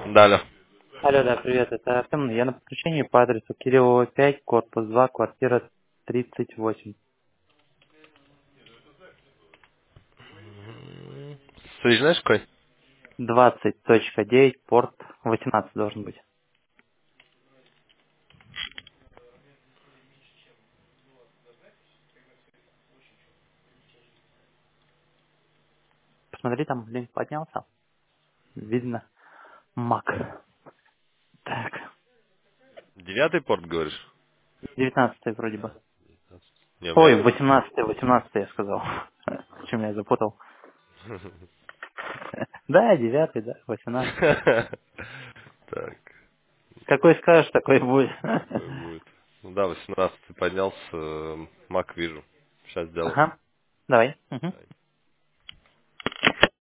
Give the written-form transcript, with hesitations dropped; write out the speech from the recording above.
Да, алло. Алло, да, привет, это Артем. Я на подключении по адресу Кириллова 5, корпус 2, квартира 38. Ты знаешь какой? 20.9, порт 18 должен быть. Посмотри, там линк поднялся. Видно. Мак. Так, Девятый порт, говоришь? 19 вроде бы. Не, у меня... Ой, 18 я сказал. Чем я запутал? Да, 9, да, 18. Так, Какой скажешь, такой будет. такой будет. Ну да, 18 поднялся, Мак вижу. Сейчас сделаю. Ага, давай. Мгм.